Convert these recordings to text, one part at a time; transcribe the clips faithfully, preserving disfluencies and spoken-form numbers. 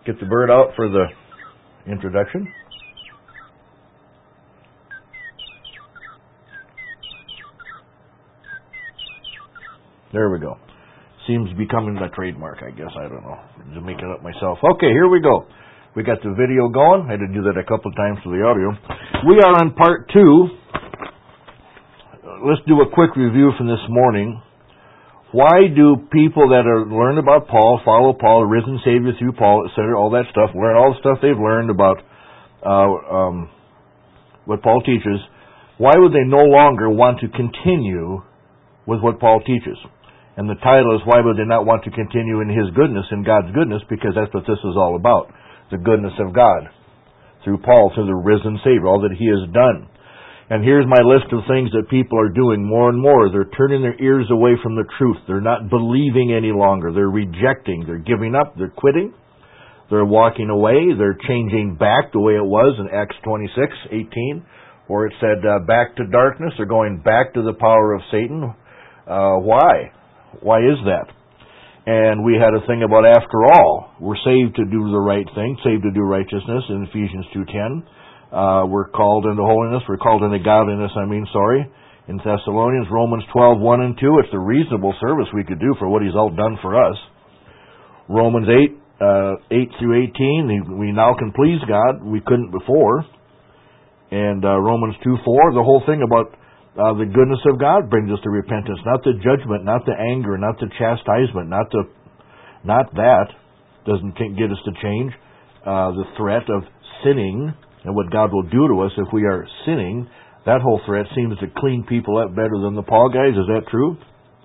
Get the bird out for the introduction. There we go. Seems to be becoming a trademark, I guess. I don't know. I'm just making it up myself. Okay, here we go. We got the video going. I had to do that a couple of times for the audio. We are on part two. Let's do a quick review from this morning. Why do people that are learn about Paul, follow Paul, the risen Savior through Paul, et cetera, all that stuff, learn all the stuff they've learned about uh, um, what Paul teaches, why would they no longer want to continue with what Paul teaches? And the title is, why would they not want to continue in His goodness, in God's goodness, because that's what this is all about, the goodness of God, through Paul, through the risen Savior, all that He has done. And here's my list of things that people are doing more and more. They're turning their ears away from the truth. They're not believing any longer. They're rejecting. They're giving up. They're quitting. They're walking away. They're changing back the way it was in Acts twenty-six eighteen, where it said, uh, back to darkness. They're going back to the power of Satan. Uh, why? Why is that? And we had a thing about, after all, we're saved to do the right thing, saved to do righteousness in Ephesians two ten. Uh, we're called into holiness. We're called into godliness, I mean, sorry. In Thessalonians, Romans twelve one and two, it's the reasonable service we could do for what He's all done for us. Romans eight, uh, eight through eighteen, we now can please God. We couldn't before. And uh, Romans two four, the whole thing about Uh, the goodness of God brings us to repentance, not the judgment, not the anger, not the chastisement, not the, not that doesn't get us to change. Uh, the threat of sinning and what God will do to us if we are sinning, that whole threat seems to clean people up better than the Paul guys. Is that true?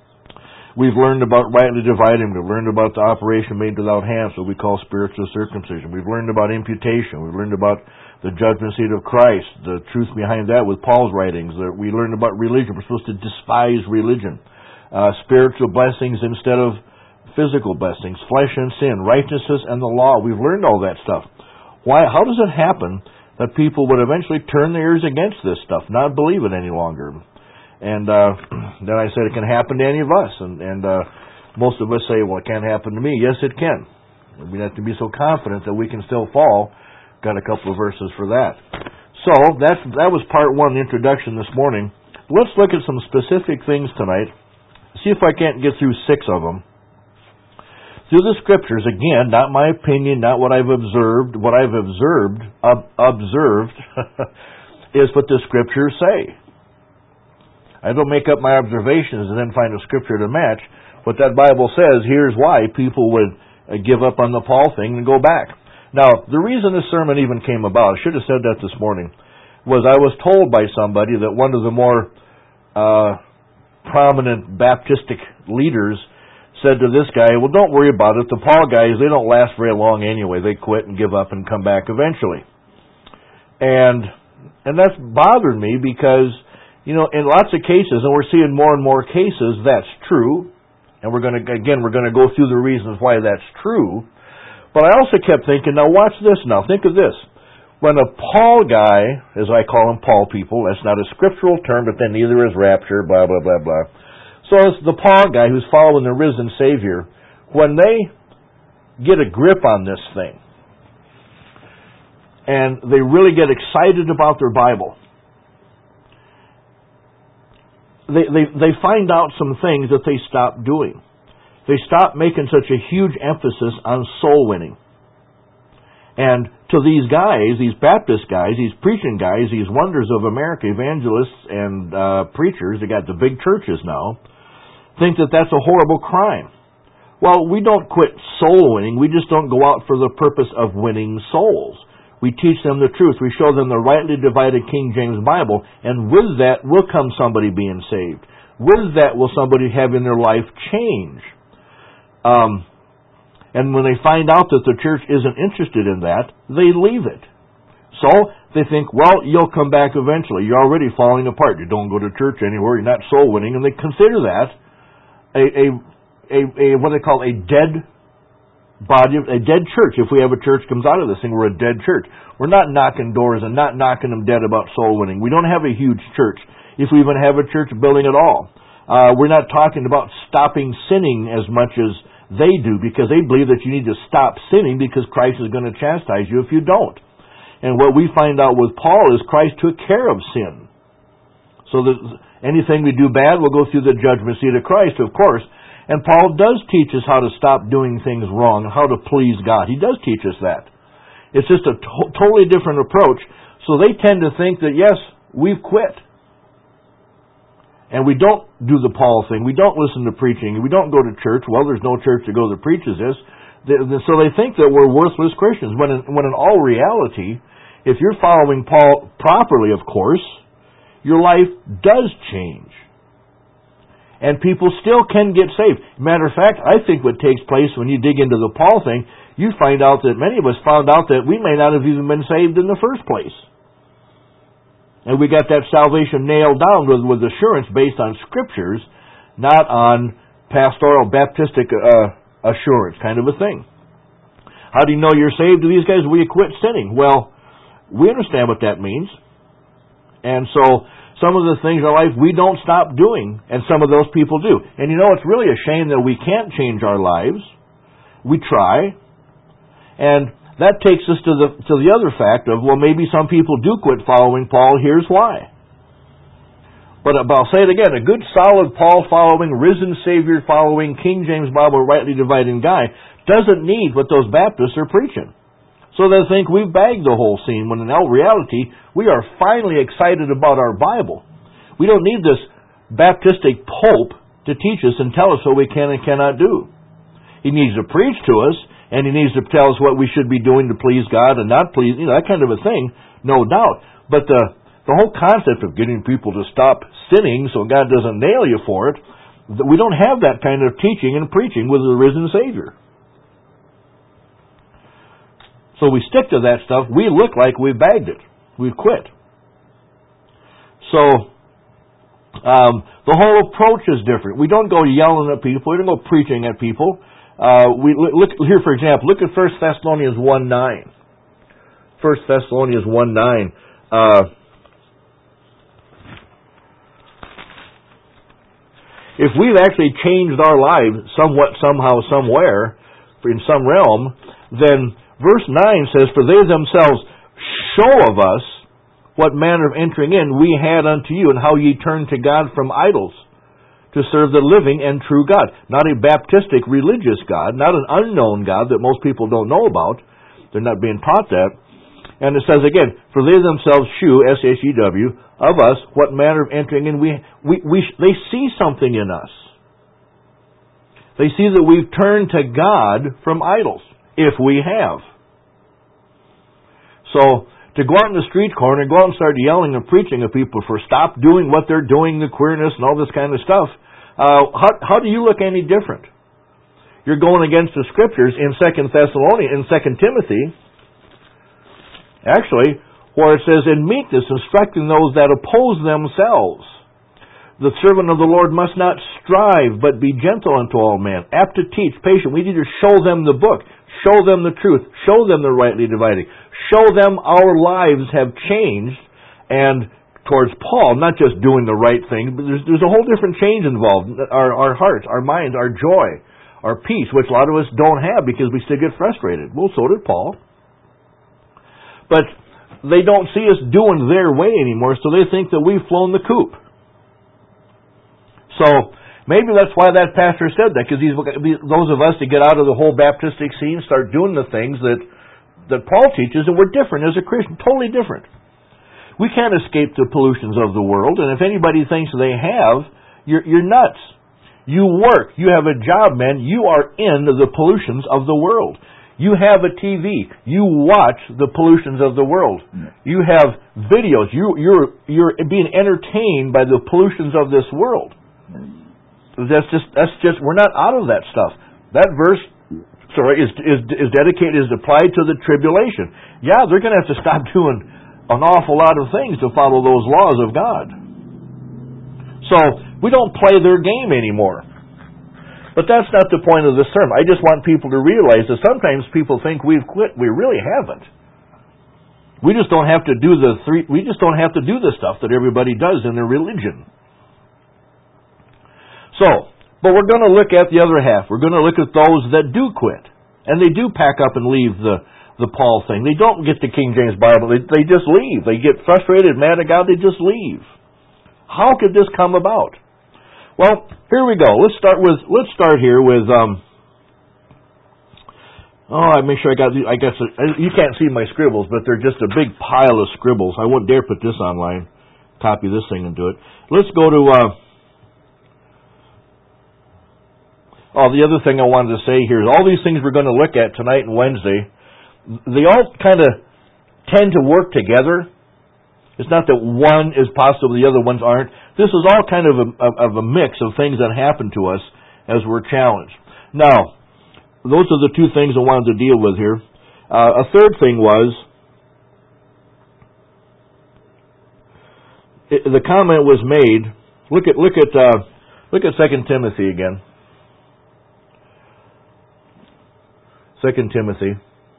We've learned about rightly dividing. We've learned about the operation made without hands, what we call spiritual circumcision. We've learned about imputation. We've learned about the judgment seat of Christ, the truth behind that with Paul's writings. We learned about religion. We're supposed to despise religion. Uh, spiritual blessings instead of physical blessings. Flesh and sin. Righteousness and the law. We've learned all that stuff. Why? How does it happen that people would eventually turn their ears against this stuff, not believe it any longer? And uh, then I said it can happen to any of us. And, and uh, most of us say, well, it can't happen to me. Yes, it can. We have to be so confident that we can still fall. Got a couple of verses for that. So that's, that was part one, the introduction this morning. Let's look at some specific things tonight. See if I can't get through six of them. Through the Scriptures, again, not my opinion, not what I've observed. What I've observed, ob- observed is what the Scriptures say. I don't make up my observations and then find a Scripture to match. What that Bible says, here's why people would uh, give up on the Paul thing and go back. Now, the reason this sermon even came about, I should have said that this morning, was I was told by somebody that one of the more uh, prominent Baptistic leaders said to this guy, well, don't worry about it. The Paul guys, they don't last very long anyway. They quit and give up and come back eventually. And and that's bothered me because, you know, in lots of cases, and we're seeing more and more cases, that's true. And we're going to, again, we're going to go through the reasons why that's true. But I also kept thinking, now watch this now. Think of this. When a Paul guy, as I call them Paul people, that's not a scriptural term, but then neither is rapture, blah, blah, blah, blah. So it's the Paul guy who's following the risen Savior. When they get a grip on this thing, and they really get excited about their Bible, they, they, they find out some things that they stop doing. They stopped making such a huge emphasis on soul winning. And to these guys, these Baptist guys, these preaching guys, these wonders of America, evangelists and uh, preachers, they got the big churches now, think that that's a horrible crime. Well, we don't quit soul winning. We just don't go out for the purpose of winning souls. We teach them the truth. We show them the rightly divided King James Bible. And with that will come somebody being saved. With that will somebody having their life change. Um, and when they find out that the church isn't interested in that, they leave it. So they think, well, you'll come back eventually. You're already falling apart. You don't go to church anywhere. You're not soul winning. And they consider that a, a, a, a what they call a dead body, a dead church. If we have a church comes out of this thing, we're a dead church. We're not knocking doors and not knocking them dead about soul winning. We don't have a huge church, if we even have a church building at all. Uh, we're not talking about stopping sinning as much as they do, because they believe that you need to stop sinning because Christ is going to chastise you if you don't. And what we find out with Paul is Christ took care of sin. So that anything we do bad will go through the judgment seat of Christ, of course. And Paul does teach us how to stop doing things wrong, how to please God. He does teach us that. It's just a to- totally different approach. So they tend to think that, yes, we've quit. And we don't do the Paul thing. We don't listen to preaching. We don't go to church. Well, there's no church to go that preaches this. So they think that we're worthless Christians. When in, when in all reality, if you're following Paul properly, of course, your life does change. And people still can get saved. Matter of fact, I think what takes place when you dig into the Paul thing, you find out that many of us found out that we may not have even been saved in the first place. And we got that salvation nailed down with, with assurance based on Scriptures, not on pastoral Baptistic uh, assurance kind of a thing. How do you know you're saved? To these guys, we quit sinning. Well, we understand what that means. And so some of the things in our life we don't stop doing, and some of those people do. And you know, it's really a shame that we can't change our lives. We try. And that takes us to the to the other fact of, well, maybe some people do quit following Paul. Here's why. But I'll say it again, a good solid Paul following, risen Savior following, King James Bible rightly dividing guy doesn't need what those Baptists are preaching. So they think we've bagged the whole scene, when in all reality, we are finally excited about our Bible. We don't need this Baptistic Pope to teach us and tell us what we can and cannot do. He needs to preach to us, and he needs to tell us what we should be doing to please God and not please, you know, that kind of a thing, no doubt. But the, the whole concept of getting people to stop sinning so God doesn't nail you for it, we don't have that kind of teaching and preaching with the risen Savior. So we stick to that stuff. We look like we've bagged it. We've quit. So um, the whole approach is different. We don't go yelling at people. We don't go preaching at people. Uh, we look here, for example. Look at First Thessalonians one nine. First Thessalonians one nine. Uh, if we've actually changed our lives somewhat, somehow, somewhere, in some realm, then verse nine says, "For they themselves show of us what manner of entering in we had unto you, and how ye turned to God from idols, to serve the living and true God." Not a Baptistic religious God, not an unknown God that most people don't know about. They're not being taught that. And it says again, "For they themselves shew," S H E W, "of us what manner of entering in we, we, we they see something in us. They see that we've turned to God from idols, if we have." So, to go out in the street corner and go out and start yelling and preaching at people for stop doing what they're doing, the queerness and all this kind of stuff, uh, how, how do you look any different? You're going against the Scriptures in Second Thessalonians, in Second Timothy, actually, where it says, "In meekness instructing those that oppose themselves. The servant of the Lord must not strive, but be gentle unto all men, apt to teach, patient." We need to show them the book, show them the truth, show them the rightly dividing, show them our lives have changed, and towards Paul, not just doing the right thing, but there's, there's a whole different change involved. Our, our hearts, our minds, our joy, our peace, which a lot of us don't have because we still get frustrated. Well, so did Paul. But they don't see us doing their way anymore, so they think that we've flown the coop. So maybe that's why that pastor said that, because these those of us that get out of the whole Baptistic scene start doing the things that, that Paul teaches, and we're different as a Christian, totally different. We can't escape the pollutions of the world, and if anybody thinks they have, you're, you're nuts. You work. You have a job, man. You are in the pollutions of the world. You have a T V. You watch the pollutions of the world. You have videos. You, you're, you're being entertained by the pollutions of this world. That's just, that's just, we're not out of that stuff. That verse, sorry, is, is, is dedicated, is applied to the tribulation. Yeah, they're going to have to stop doing an awful lot of things to follow those laws of God. So, we don't play their game anymore. But that's not the point of the sermon. I just want people to realize that sometimes people think we've quit. We really haven't. We just don't have to do the three, we just don't have to do the stuff that everybody does in their religion. So, But we're going to look at the other half. We're going to look at those that do quit. And they do pack up and leave the, the Paul thing. They don't get the King James Bible. They, they just leave. They get frustrated, mad at God, they just leave. How could this come about? Well, here we go. Let's start with, let's start here with, um, oh, I make sure I got, I guess, you can't see my scribbles, but they're just a big pile of scribbles. I wouldn't dare put this online, copy this thing and do it. Let's go to, uh, oh, the other thing I wanted to say here is all these things we're going to look at tonight and Wednesday, they all kind of tend to work together. It's not that one is possible, the other ones aren't. This is all kind of a, of a mix of things that happen to us as we're challenged. Now, those are the two things I wanted to deal with here. Uh, a third thing was, it, the comment was made, look at, look at, uh, look at Second Timothy again. Second Timothy.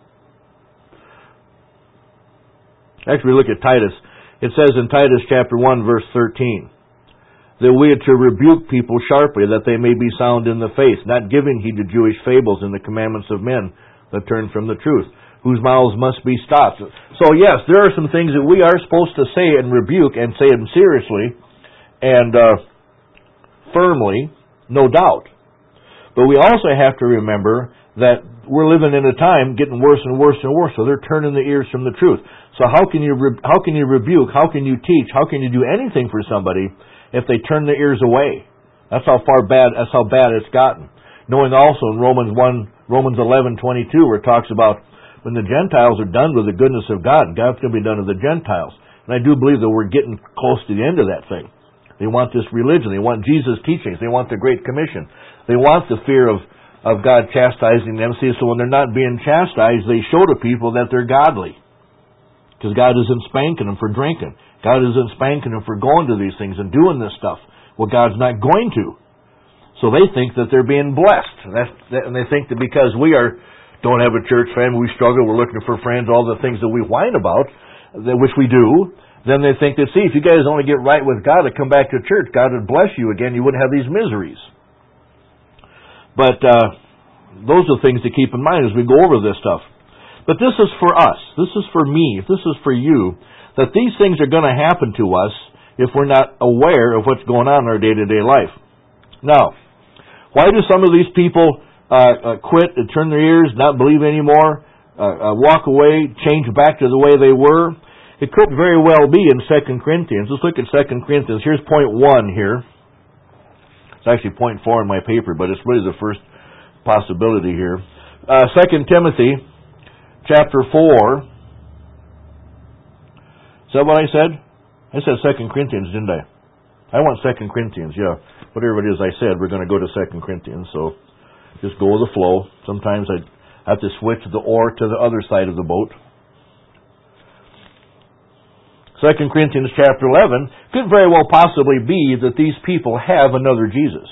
Actually, look at Titus. It says in Titus chapter one, verse thirteen, that we are to rebuke people sharply, that they may be sound in the faith, not giving heed to Jewish fables and the commandments of men that turn from the truth, whose mouths must be stopped. So yes, there are some things that we are supposed to say and rebuke, and say them seriously and uh, firmly, no doubt. But we also have to remember that we're living in a time getting worse and worse and worse, so they're turning the ears from the truth. So how can you re- how can you rebuke, how can you teach, how can you do anything for somebody if they turn their ears away? That's how far bad that's how bad it's gotten. Knowing also in Romans one, Romans eleven twenty two, where it talks about when the Gentiles are done with the goodness of God, God's going to be done with the Gentiles. And I do believe that we're getting close to the end of that thing. They want this religion, they want Jesus' teachings, they want the Great Commission, they want the fear of of God chastising them. See, so when they're not being chastised, they show to people that they're godly. Because God isn't spanking them for drinking. God isn't spanking them for going to these things and doing this stuff. Well, God's not going to. So they think that they're being blessed. That's, that, and they think that because we are don't have a church family, we struggle, we're looking for friends, all the things that we whine about, that, which we do, then they think that, see, if you guys only get right with God and come back to church, God would bless you again, you wouldn't have these miseries. But uh, those are things to keep in mind as we go over this stuff. But this is for us. This is for me. This is for you. That these things are going to happen to us if we're not aware of what's going on in our day-to-day life. Now, why do some of these people uh, uh, quit and turn their ears, not believe anymore, uh, uh, walk away, change back to the way they were? It could very well be in Second Corinthians. Let's look at Second Corinthians. Here's point one here. It's actually point four in my paper, but it's really the first possibility here. Uh, Second Timothy, chapter four. Is that what I said? I said Second Corinthians, didn't I? I want Second Corinthians, yeah. Whatever it is I said, we're going to go to Second Corinthians, so just go with the flow. Sometimes I have to switch the oar to the other side of the boat. Second Corinthians chapter eleven could very well possibly be that these people have another Jesus.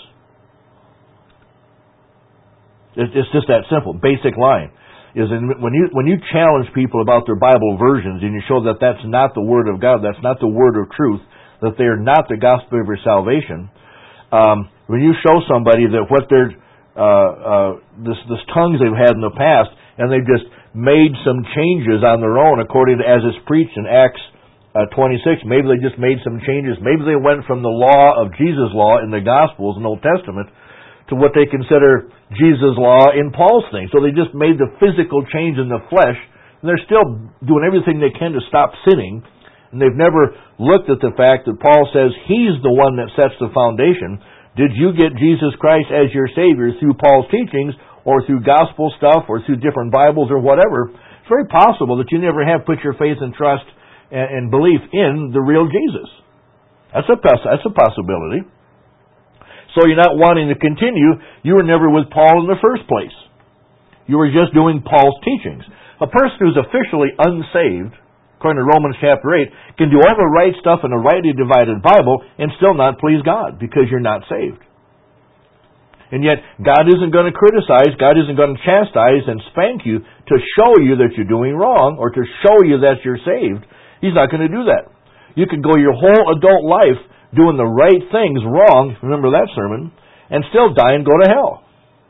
It's just that simple, basic line. Is in, when you when you challenge people about their Bible versions and you show that that's not the Word of God, that's not the Word of truth, that they are not the gospel of your salvation. Um, when you show somebody that what their uh, uh, this this tongues they've had in the past, and they've just made some changes on their own according to as it's preached in Acts Uh, twenty-six, maybe they just made some changes. Maybe they went from the law of Jesus' law in the Gospels and Old Testament to what they consider Jesus' law in Paul's thing. So they just made the physical change in the flesh, and they're still doing everything they can to stop sinning. And they've never looked at the fact that Paul says he's the one that sets the foundation. Did you get Jesus Christ as your Savior through Paul's teachings or through gospel stuff or through different Bibles or whatever? It's very possible that you never have put your faith and trust and belief in the real Jesus. That's a that's a possibility. So you're not wanting to continue. You were never with Paul in the first place. You were just doing Paul's teachings. A person who's officially unsaved, according to Romans chapter eight, can do all the right stuff in a rightly divided Bible and still not please God because you're not saved. And yet, God isn't going to criticize, God isn't going to chastise and spank you to show you that you're doing wrong or to show you that you're saved. He's not going to do that. You could go your whole adult life doing the right things wrong, remember that sermon, and still die and go to hell.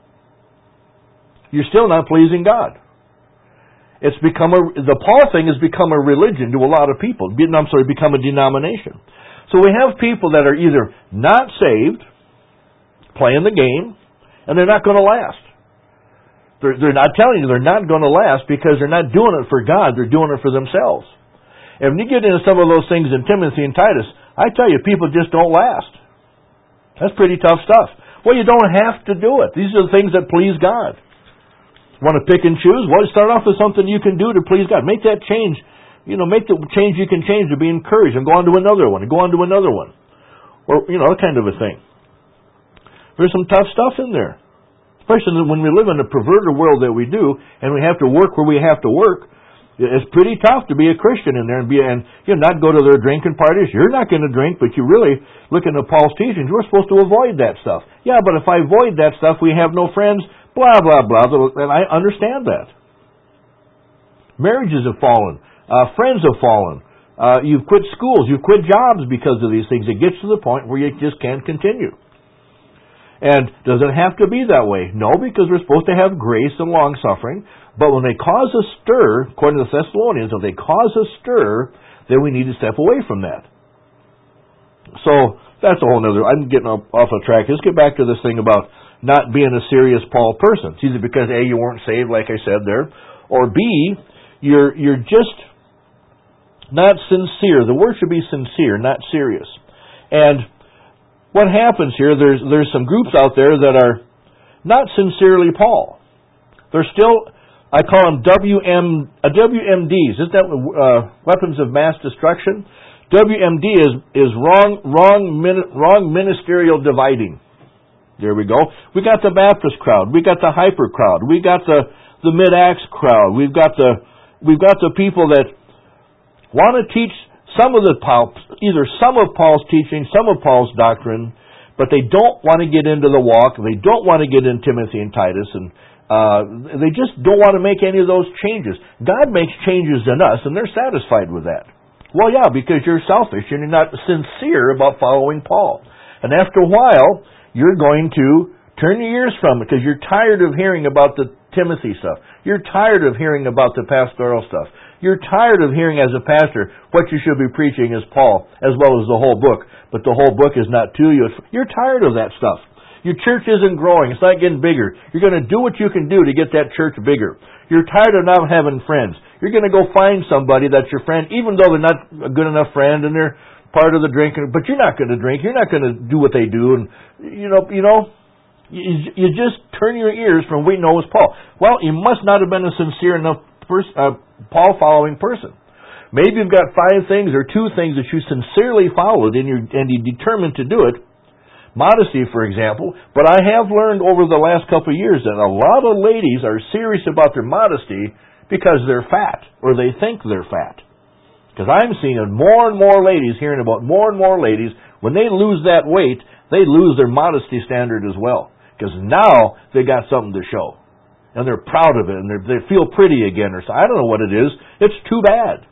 You're still not pleasing God. It's become a, the Paul thing has become a religion to a lot of people. I'm sorry, become a denomination. So we have people that are either not saved, playing the game, and they're not going to last. They're, they're not telling you they're not going to last because they're not doing it for God, they're doing it for themselves. And when you get into some of those things in Timothy and Titus, I tell you, people just don't last. That's pretty tough stuff. Well, you don't have to do it. These are the things that please God. Want to pick and choose? Well, start off with something you can do to please God. Make that change. You know, make the change you can change to be encouraged and go on to another one and go on to another one. Or, you know, that kind of a thing. There's some tough stuff in there. Especially when we live in the perverted world that we do and we have to work where we have to work. It's pretty tough to be a Christian in there and be and you know, not go to their drinking parties. You're not going to drink, but you really, looking at Paul's teachings, we're supposed to avoid that stuff. Yeah, but if I avoid that stuff, we have no friends, blah, blah, blah. And I understand that. Marriages have fallen. Uh, friends have fallen. Uh, you've quit schools. You've quit jobs because of these things. It gets to the point where you just can't continue. And does it have to be that way? No, because we're supposed to have grace and long-suffering. But when they cause a stir, according to the Thessalonians, if they cause a stir, then we need to step away from that. So, that's a whole other... I'm getting off a track. Let's get back to this thing about not being a serious Paul person. It's either because, A, you weren't saved, like I said there, or B, you're you're just not sincere. The word should be sincere, not serious. And what happens here, there's there's some groups out there that are not sincerely Paul. They're still, I call them W M, uh, W M Ds. Isn't that uh, weapons of mass destruction? W M D is is wrong wrong wrong ministerial dividing. There we go. We got the Baptist crowd. We got the hyper crowd. We got the the mid-acts crowd. We've got the we've got the people that want to teach some of the Paul, either some of Paul's teaching, some of Paul's doctrine, but they don't want to get into the walk. They don't want to get in Timothy and Titus, and uh, they just don't want to make any of those changes. God makes changes in us, and they're satisfied with that. Well, yeah, because you're selfish and you're not sincere about following Paul. And after a while, you're going to turn your ears from it because you're tired of hearing about the Timothy stuff. You're tired of hearing about the pastoral stuff. You're tired of hearing as a pastor what you should be preaching is Paul, as well as the whole book. But the whole book is not to you. You're tired of that stuff. Your church isn't growing. It's not getting bigger. You're going to do what you can do to get that church bigger. You're tired of not having friends. You're going to go find somebody that's your friend, even though they're not a good enough friend and they're part of the drinking. But you're not going to drink. You're not going to do what they do. And you know, you know, you, you just turn your ears from what we know as Paul. Well, you must not have been a sincere enough person, uh, Paul-following person. Maybe you've got five things or two things that you sincerely followed and you're, and you're determined to do it. Modesty, for example. But I have learned over the last couple of years that a lot of ladies are serious about their modesty because they're fat, or they think they're fat. Because I'm seeing more and more ladies, hearing about more and more ladies, when they lose that weight, they lose their modesty standard as well. Because now they got something to show. And they're proud of it, and they feel pretty again, or so. I don't know what it is. It's too bad.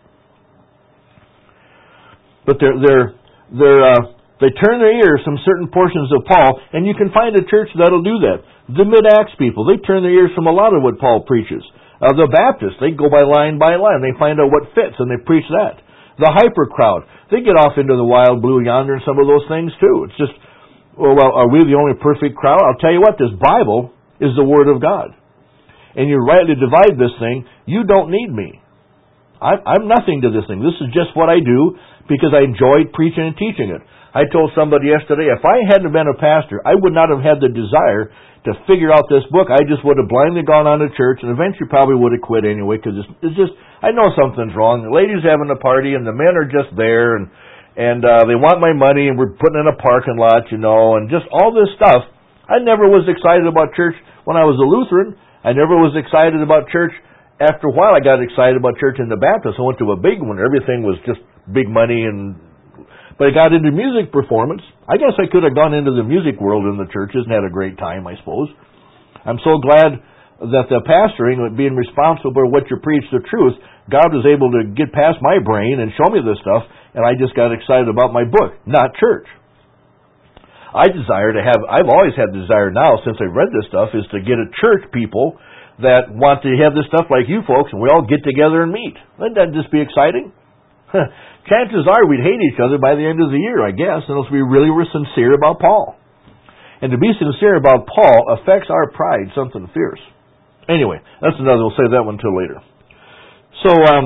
But they're, they're, they're, uh, they turn their ears from certain portions of Paul, and you can find a church that'll do that. The mid-Acts people, they turn their ears from a lot of what Paul preaches. Uh, the Baptists, they go by line by line. They find out what fits, and they preach that. The hyper crowd, they get off into the wild blue yonder and some of those things too. It's just, well, well, are we the only perfect crowd? I'll tell you what, this Bible is the Word of God. And you rightly divide this thing, you don't need me. I, I'm nothing to this thing. This is just what I do because I enjoyed preaching and teaching it. I told somebody yesterday, if I hadn't been a pastor, I would not have had the desire to figure out this book. I just would have blindly gone on to church and eventually probably would have quit anyway because it's, it's just, I know something's wrong. The ladies having a party and the men are just there and and uh, they want my money and we're putting in a parking lot, you know, and just all this stuff. I never was excited about church when I was a Lutheran. I never was excited about church. After a while, I got excited about church in the Baptist. I went to a big one. Everything was just big money and But I got into music performance. I guess I could have gone into the music world in the churches and had a great time, I suppose. I'm so glad that the pastoring, being responsible for what you preach, the truth, God was able to get past my brain and show me this stuff, and I just got excited about my book, not church. I desire to have, I've always had the desire now, since I've read this stuff, is to get a church people that want to have this stuff like you folks, and we all get together and meet. Wouldn't that just be exciting? Chances are we'd hate each other by the end of the year, I guess, unless we really were sincere about Paul. And to be sincere about Paul affects our pride, something fierce. Anyway, that's another, we'll save that one until later. So, um,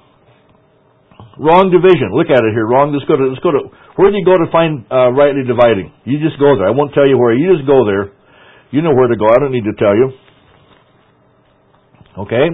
wrong division. Look at it here. Wrong, let's go to, let's go to, where do you go to find uh, rightly dividing? You just go there. I won't tell you where. You just go there. You know where to go. I don't need to tell you. Okay?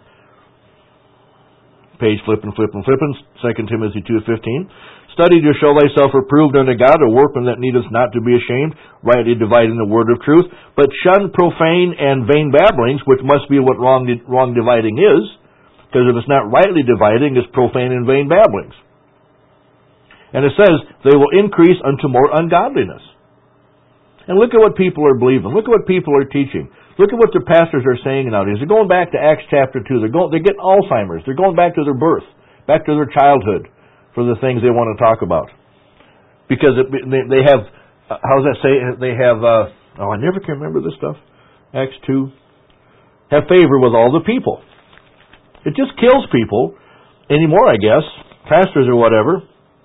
Page flipping, flipping, flipping. Second Timothy two fifteen. Study to show thyself approved unto God, a workman that needeth not to be ashamed, rightly dividing the word of truth. But shun profane and vain babblings, which must be what wrong, wrong dividing is. Because if it's not rightly dividing, it's profane and vain babblings. And it says, they will increase unto more ungodliness. And look at what people are believing. Look at what people are teaching. Look at what the pastors are saying nowadays. They're going back to Acts chapter two. They're going, they're getting Alzheimer's. They're going back to their birth, back to their childhood for the things they want to talk about. Because it, they, they have, uh, how does that say? They have, uh, oh, I never can remember this stuff. Acts two. Have favor with all the people. It just kills people anymore, I guess. Pastors or whatever.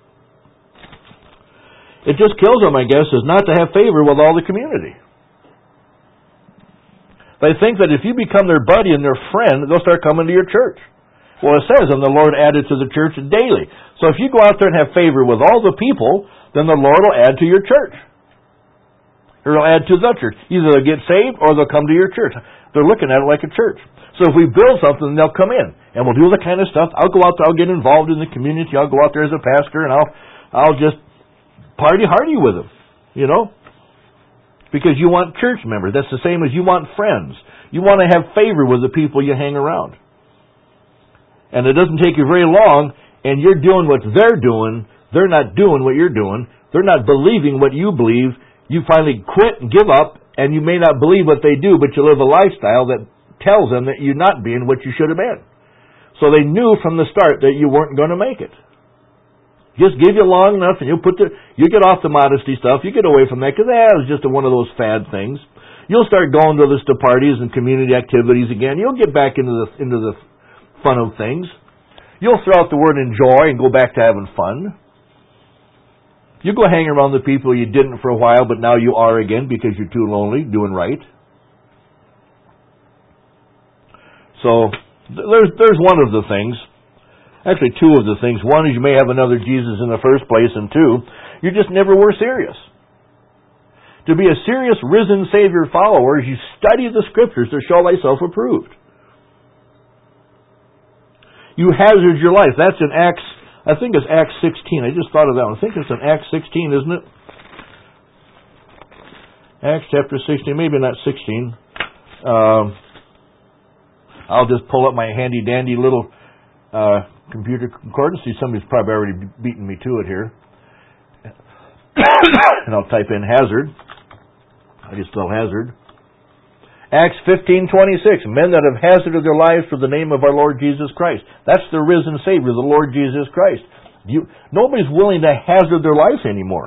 It just kills them, I guess, is not to have favor with all the community. They think that if you become their buddy and their friend, they'll start coming to your church. Well, it says, and the Lord added to the church daily. So if you go out there and have favor with all the people, then the Lord will add to your church. Or he'll add to the church. Either they'll get saved or they'll come to your church. They're looking at it like a church. So if we build something, they'll come in. And we'll do the kind of stuff. I'll go out there, I'll get involved in the community. I'll go out there as a pastor and I'll I'll just party hardy with them. You know? Because you want church members. That's the same as you want friends. You want to have favor with the people you hang around. And it doesn't take you very long, and you're doing what they're doing. They're not doing what you're doing. They're not believing what you believe. You finally quit and give up, and you may not believe what they do, but you live a lifestyle that tells them that you're not being what you should have been. So they knew from the start that you weren't going to make it. Just give you long enough, and you'll put the you get off the modesty stuff. You get away from that because that was just a, one of those fad things. You'll start going to this to parties and community activities again. You'll get back into the into the fun of things. You'll throw out the word enjoy and go back to having fun. You go hang around the people you didn't for a while, but now you are again because you're too lonely doing right. So there's there's one of the things. Actually, two of the things. One is you may have another Jesus in the first place, and two, you just never were serious. To be a serious risen Savior follower, you study the Scriptures to show thyself approved. You hazard your life. That's in Acts, I think it's Acts sixteen. I just thought of that one. I think it's in Acts sixteen, isn't it? Acts chapter sixteen, maybe not sixteen. Um, I'll just pull up my handy-dandy little uh, computer concordance. See, somebody's probably already beaten me to it here. And I'll type in hazard. I just spell hazard. Acts fifteen twenty-six. Men that have hazarded their lives for the name of our Lord Jesus Christ. That's the risen Savior, the Lord Jesus Christ. You, nobody's willing to hazard their life anymore.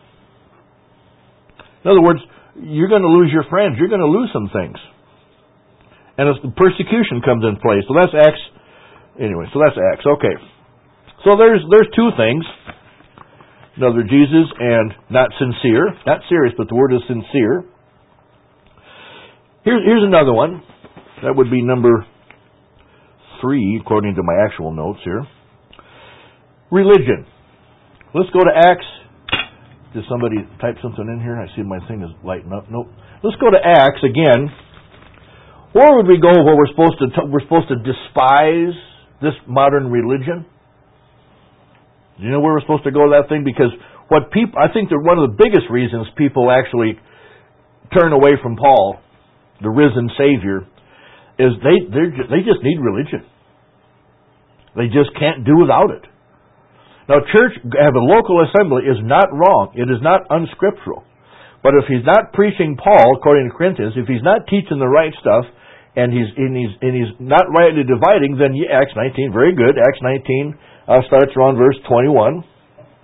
In other words, you're going to lose your friends. You're going to lose some things. And it's the persecution comes in place. So that's Acts. Anyway, so that's Acts. Okay. So there's there's two things. Another Jesus and not sincere. Not serious, but the word is sincere. Here, here's another one. That would be number three, according to my actual notes here. Religion. Let's go to Acts. Did somebody type something in here? I see my thing is lighting up. Nope. Let's go to Acts again. Where would we go where we're supposed to t- we're supposed to despise this modern religion? Do you know where we're supposed to go with that thing? Because what people, I think that one of the biggest reasons people actually turn away from Paul, the risen Savior, is they they just need religion. They just can't do without it. Now, church, have a local assembly is not wrong. It is not unscriptural. But if he's not preaching Paul, according to Corinthians, if he's not teaching the right stuff, and he's and he's and he's not rightly dividing, then Acts nineteen, very good. Acts nineteen uh, starts around verse twenty-one.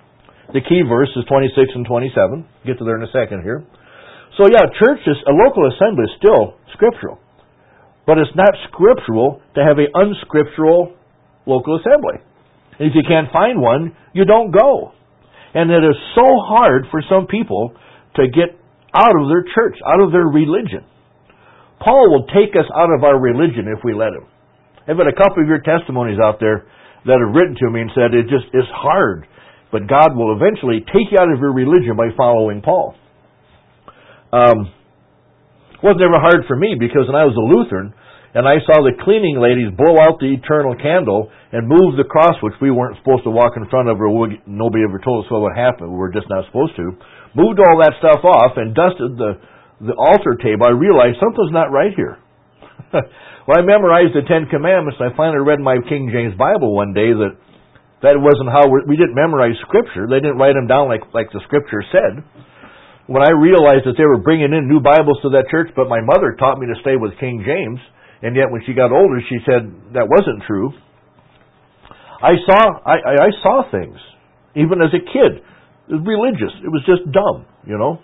The key verse is twenty-six and twenty-seven. Get to there in a second here. So yeah, church is, a local assembly is still scriptural. But it's not scriptural to have an unscriptural local assembly. And if you can't find one, you don't go. And it is so hard for some people to get out of their church, out of their religion. Paul will take us out of our religion if we let him. I've had a couple of your testimonies out there that have written to me and said it just is hard. But God will eventually take you out of your religion by following Paul. Um, it wasn't ever hard for me because when I was a Lutheran and I saw the cleaning ladies blow out the eternal candle and move the cross, which we weren't supposed to walk in front of, or we, nobody ever told us what would happen. We were just not supposed to. Moved all that stuff off and dusted the, the altar table. I realized something's not right here. Well, I memorized the Ten Commandments, and I finally read my King James Bible one day that that wasn't how we're, we didn't memorize Scripture. They didn't write them down like, like the Scripture said. When I realized that they were bringing in new Bibles to that church, but my mother taught me to stay with King James, and yet when she got older, she said that wasn't true. I saw I, I saw things, even as a kid. It was religious. It was just dumb, you know.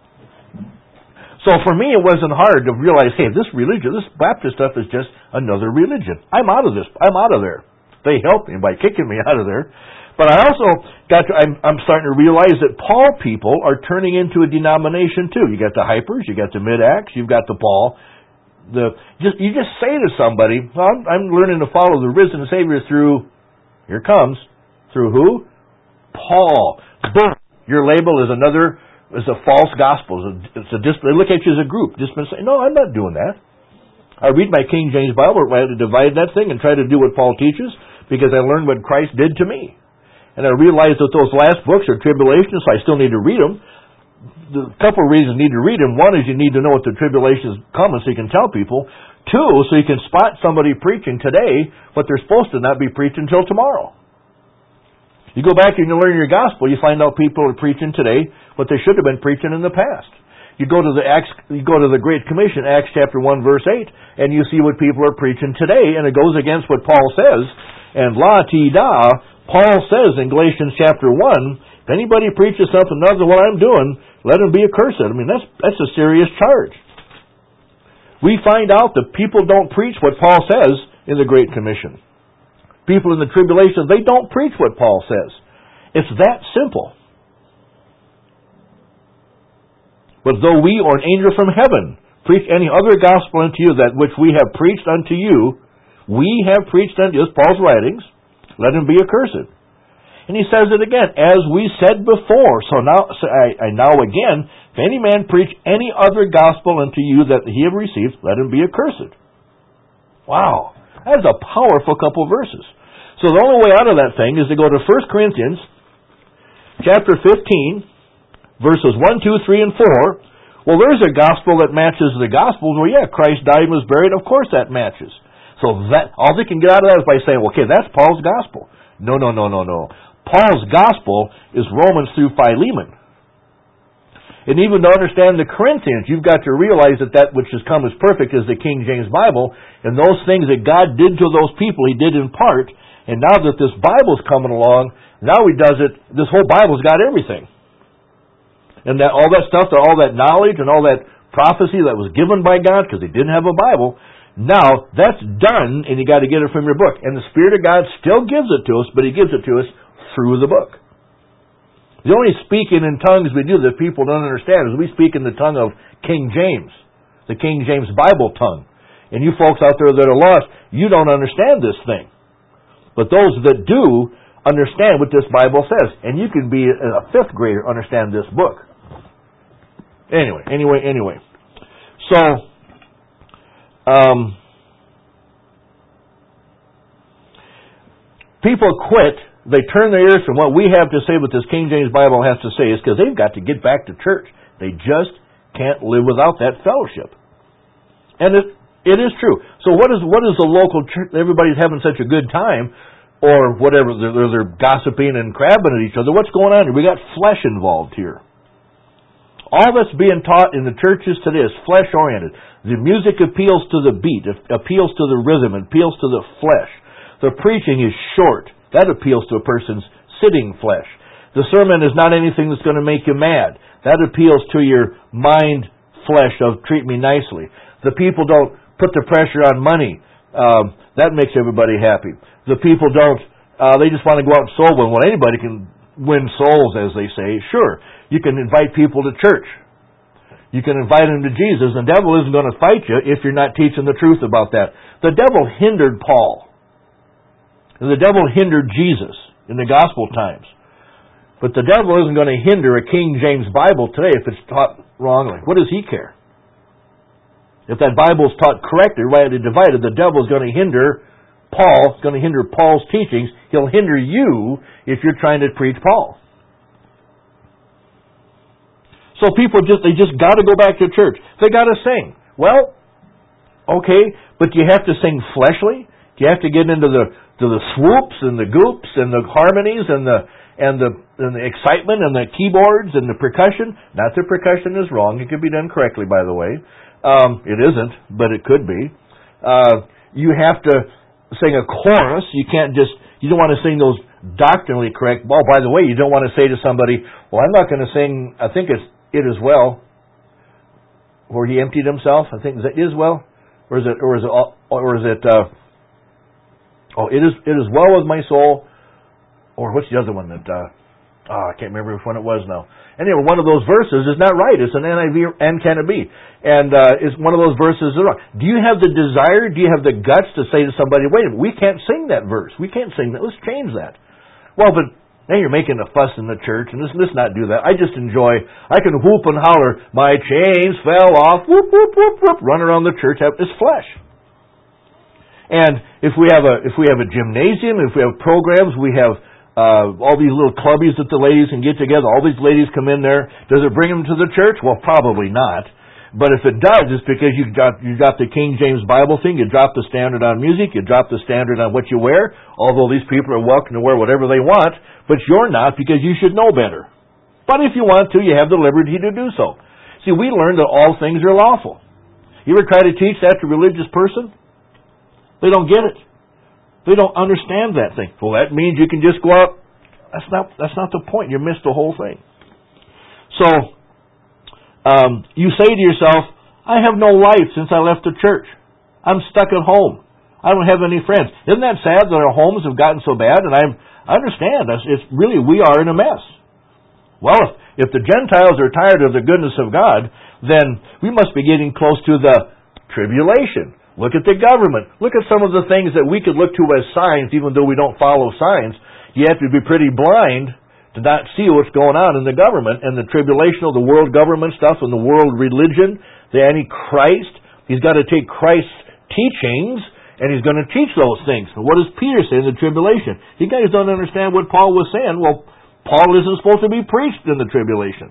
So for me, it wasn't hard to realize, hey, this religion, this Baptist stuff is just another religion. I'm out of this. I'm out of there. They helped me by kicking me out of there. But I also got to, I'm, I'm starting to realize that Paul people are turning into a denomination too. You got the Hypers, you got the Mid-Acts, you've got the Paul. The just You just say to somebody, well, I'm, I'm learning to follow the risen Savior through, here it comes, through who? Paul. Boom. Your label is another, is a false gospel. It's a, they look at you as a group. Dispensation. No, I'm not doing that. I read my King James Bible, I had to divide that thing and try to do what Paul teaches because I learned what Christ did to me. And I realized that those last books are tribulations, so I still need to read them. The couple of reasons you need to read them. One is you need to know what the tribulations coming so you can tell people. Two, so you can spot somebody preaching today what they're supposed to not be preaching until tomorrow. You go back and you learn your gospel, you find out people are preaching today what they should have been preaching in the past. You go to the Acts, you go to the Great Commission, Acts chapter one, verse eight, and you see what people are preaching today, and it goes against what Paul says. And la ti da, Paul says in Galatians chapter one, if anybody preaches something other than what I'm doing, let him be accursed. I mean, that's that's a serious charge. We find out that people don't preach what Paul says in the Great Commission. People in the tribulation, they don't preach what Paul says. It's that simple. But though we or an angel from heaven preach any other gospel unto you that which we have preached unto you, we have preached unto you, Paul's writings, let him be accursed. And he says it again, as we said before. So now, so I, I now again, if any man preach any other gospel unto you that he have received, let him be accursed. Wow, that is a powerful couple of verses. So the only way out of that thing is to go to First Corinthians chapter fifteen, verses one, two, three, and four. Well, there's a gospel that matches the gospel. Well, yeah, Christ died and was buried. Of course that matches. So that all they can get out of that is by saying, okay, that's Paul's gospel. No, no, no, no, no. Paul's gospel is Romans through Philemon. And even to understand the Corinthians, you've got to realize that that which has come as perfect is the King James Bible, and those things that God did to those people, He did in part. And now that this Bible's coming along, now He does it, this whole Bible's got everything. And that all that stuff, all that knowledge and all that prophecy that was given by God, because they didn't have a Bible, now that's done, and you got to get it from your book. And the Spirit of God still gives it to us, but He gives it to us through the book. The only speaking in tongues we do that people don't understand is we speak in the tongue of King James, the King James Bible tongue. And you folks out there that are lost, you don't understand this thing. But those that do understand what this Bible says. And you can be a fifth grader understand this book. Anyway, anyway, anyway. So, um, people quit. They turn their ears from what we have to say, what this King James Bible has to say, is because they've got to get back to church. They just can't live without that fellowship. And it it is true. So what is what is the local church? Everybody's having such a good time, or whatever, they're, they're gossiping and crabbing at each other. What's going on here? We got flesh involved here. All that's being taught in the churches today is flesh-oriented. The music appeals to the beat, it appeals to the rhythm, it appeals to the flesh. The preaching is short. That appeals to a person's sitting flesh. The sermon is not anything that's going to make you mad. That appeals to your mind flesh of treat me nicely. The people don't put the pressure on money. Um, that makes everybody happy. The people don't, uh, they just want to go out and soul win. Well, anybody can win souls, as they say. Sure, you can invite people to church. You can invite them to Jesus. The devil isn't going to fight you if you're not teaching the truth about that. The devil hindered Paul. And the devil hindered Jesus in the gospel times. But the devil isn't going to hinder a King James Bible today if it's taught wrongly. What does he care? If that Bible is taught correctly, rightly divided, the devil is going to hinder Paul, going to hinder Paul's teachings. He'll hinder you if you're trying to preach Paul. So people just, they just got to go back to church. They got to sing. Well, okay, but do you have to sing fleshly? Do you have to get into the to the swoops and the goops and the harmonies and the and the and the excitement and the keyboards and the percussion? Not that percussion is wrong. It could be done correctly, by the way. Um, it isn't, but it could be. Uh, you have to sing a chorus. You can't just, you don't want to sing those doctrinally correct. Well, by the way, you don't want to say to somebody, well, I'm not going to sing, I think it's It Is Well, where he emptied himself. I think, is it Is Well? Or is it, or is it, or is it, uh, oh, it is, it is well with my soul. Or what's the other one that, uh, oh, I can't remember which one it was now. Anyway, one of those verses is not right. It's an N I V and can it be? And uh, it's one of those verses is wrong. Do you have the desire, do you have the guts to say to somebody, wait a minute, we can't sing that verse. We can't sing that. Let's change that. Well, but now you're making a fuss in the church, and let's, let's not do that. I just enjoy, I can whoop and holler, my chains fell off, whoop, whoop, whoop, whoop, run around the church. It's flesh. And if we have a if we have a gymnasium, if we have programs, we have uh, all these little clubbies that the ladies can get together. All these ladies come in there. Does it bring them to the church? Well, probably not. But if it does, it's because you got you got the King James Bible thing. You drop the standard on music. You drop the standard on what you wear. Although these people are welcome to wear whatever they want, but you're not because you should know better. But if you want to, you have the liberty to do so. See, we learn that all things are lawful. You ever try to teach that to a religious person? They don't get it. They don't understand that thing. Well, that means you can just go out. That's not, that's not the point. You missed the whole thing. So, um, you say to yourself, I have no life since I left the church. I'm stuck at home. I don't have any friends. Isn't that sad that our homes have gotten so bad? And I'm, I understand. It's really, we are in a mess. Well, if, if the Gentiles are tired of the goodness of God, then we must be getting close to the tribulation. Look at the government. Look at some of the things that we could look to as signs, even though we don't follow signs. You have to be pretty blind to not see what's going on in the government and the tribulation of the world government stuff and the world religion, the Antichrist. He's got to take Christ's teachings and he's going to teach those things. What does Peter say in the tribulation? You guys don't understand what Paul was saying. Well, Paul isn't supposed to be preached in the tribulation.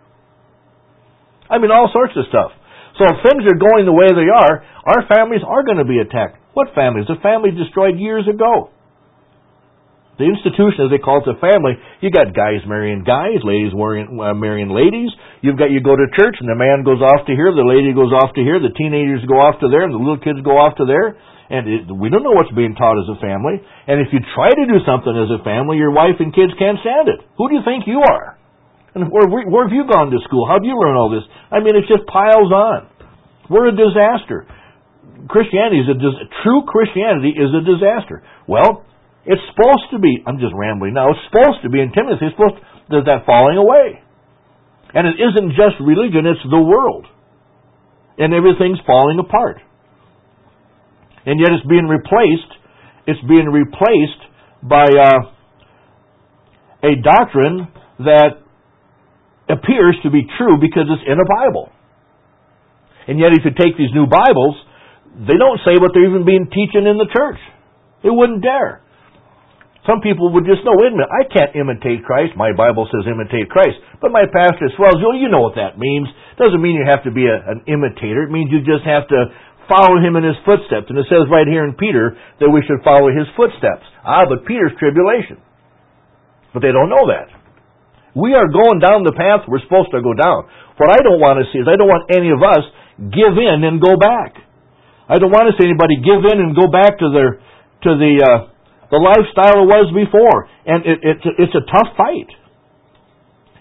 I mean, all sorts of stuff. So if things are going the way they are, our families are going to be attacked. What families? The family destroyed years ago. The institution, as they call it, the family, you got guys marrying guys, ladies marrying, uh, marrying ladies. You've got, you go to church and the man goes off to here, the lady goes off to here, the teenagers go off to there, and the little kids go off to there. And it, we don't know what's being taught as a family. And if you try to do something as a family, your wife and kids can't stand it. Who do you think you are? And where, where have you gone to school? How do you learn all this? I mean, it just piles on. We're a disaster. Christianity is a dis- true Christianity is a disaster. Well, it's supposed to be. I'm just rambling now. It's supposed to be in Timothy. It's supposed to, there's that falling away, and it isn't just religion; it's the world, and everything's falling apart. And yet, it's being replaced. It's being replaced by uh, a doctrine that appears to be true because it's in a Bible. And yet if you take these new Bibles, they don't say what they're even being teaching in the church. They wouldn't dare. Some people would just know, wait a minute, I can't imitate Christ. My Bible says imitate Christ. But my pastor says, well, you know what that means. It doesn't mean you have to be a, an imitator. It means you just have to follow him in his footsteps. And it says right here in Peter that we should follow his footsteps. Ah, but Peter's tribulation. But they don't know that. We are going down the path we're supposed to go down. What I don't want to see is I don't want any of us give in and go back. I don't want to see anybody give in and go back to their to the uh, the lifestyle it was before. And it, it's it's a tough fight.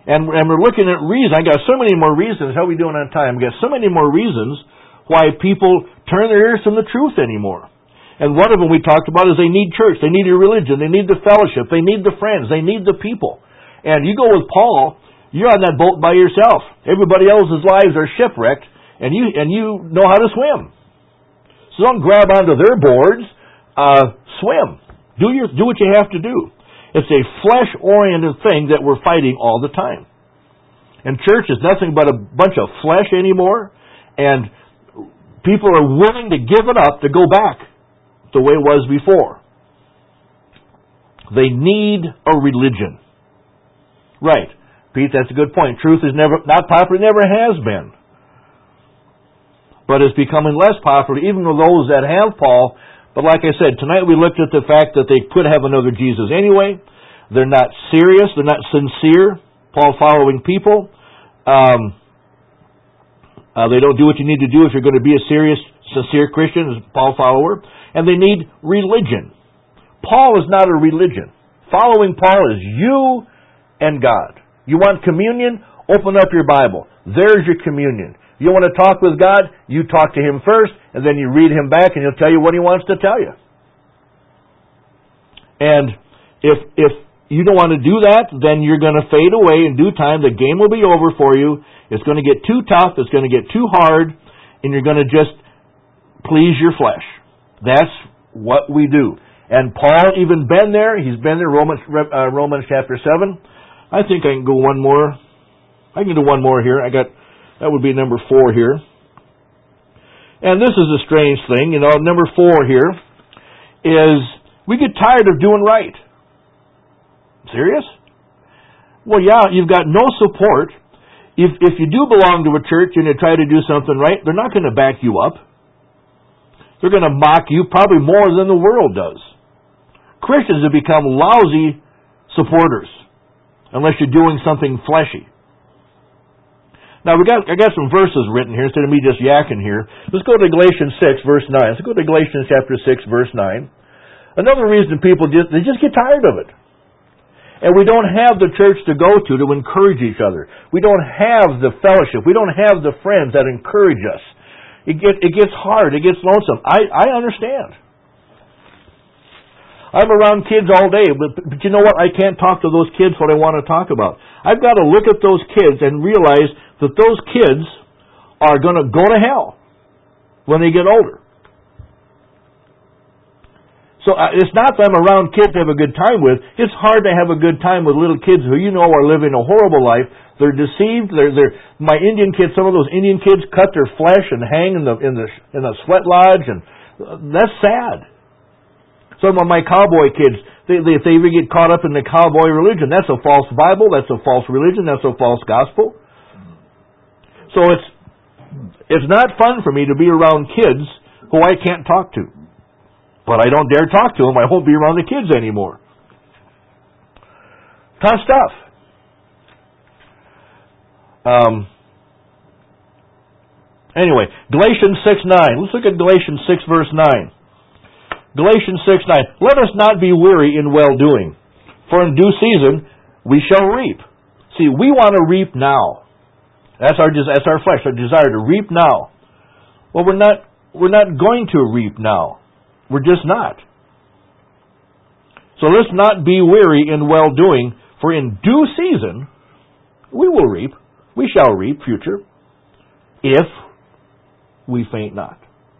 And, and we're looking at reasons. I got so many more reasons. How are we doing on time? We got so many more reasons why people turn their ears from the truth anymore. And one of them we talked about is they need church. They need your religion. They need the fellowship. They need the friends. They need the people. And you go with Paul, you're on that boat by yourself. Everybody else's lives are shipwrecked, and you and you know how to swim. So don't grab onto their boards. Uh, swim. Do your do what you have to do. It's a flesh-oriented thing that we're fighting all the time. And church is nothing but a bunch of flesh anymore, and people are willing to give it up to go back the way it was before. They need a religion. Right. Pete, that's a good point. Truth is never not popular, never has been. But it's becoming less popular, even with those that have Paul. But like I said, tonight we looked at the fact that they could have another Jesus anyway. They're not serious. They're not sincere, Paul-following people. Um, uh, they don't do what you need to do if you're going to be a serious, sincere Christian, as a Paul follower. And they need religion. Paul is not a religion. Following Paul is you and God. You want communion? Open up your Bible. There's your communion. You want to talk with God? You talk to Him first, and then you read Him back, and He'll tell you what He wants to tell you. And if if you don't want to do that, then you're going to fade away in due time. The game will be over for you. It's going to get too tough. It's going to get too hard, and you're going to just please your flesh. That's what we do. And Paul even been there. He's been there, Romans, uh, Romans chapter seven. I think I can go one more. I can do one more here. I got... That would be number four here. And this is a strange thing. You know, number four here is we get tired of doing right. Serious? Well, yeah, you've got no support. If if you do belong to a church and you try to do something right, they're not going to back you up. They're going to mock you probably more than the world does. Christians have become lousy supporters unless you're doing something fleshy. Now, we got I got some verses written here instead of me just yakking here. Let's go to Galatians six, verse nine. Let's go to Galatians chapter six, verse nine. Another reason people just they just get tired of it. And we don't have the church to go to to encourage each other. We don't have the fellowship. We don't have the friends that encourage us. It get it gets hard. It gets lonesome. I, I understand. I'm around kids all day, but, but you know what? I can't talk to those kids what I want to talk about. I've got to look at those kids and realize that those kids are going to go to hell when they get older. So uh, it's not that I'm around kids to have a good time with. It's hard to have a good time with little kids who you know are living a horrible life. They're deceived. They're, they're my Indian kids. Some of those Indian kids cut their flesh and hang in the in the in the sweat lodge, and uh, that's sad. Some of my cowboy kids, they, they, if they ever get caught up in the cowboy religion, that's a false Bible. That's a false religion. That's a false gospel. So it's it's not fun for me to be around kids who I can't talk to. But I don't dare talk to them. I won't be around the kids anymore. Tough stuff. Um, anyway, Galatians six nine. Let's look at Galatians six, verse nine. Galatians six nine. Let us not be weary in well-doing, for in due season we shall reap. See, we want to reap now. That's our that's our flesh, our desire to reap now. Well, we're not we're not going to reap now. We're just not. So let's not be weary in well-doing, for in due season we will reap. We shall reap, future, if we faint not.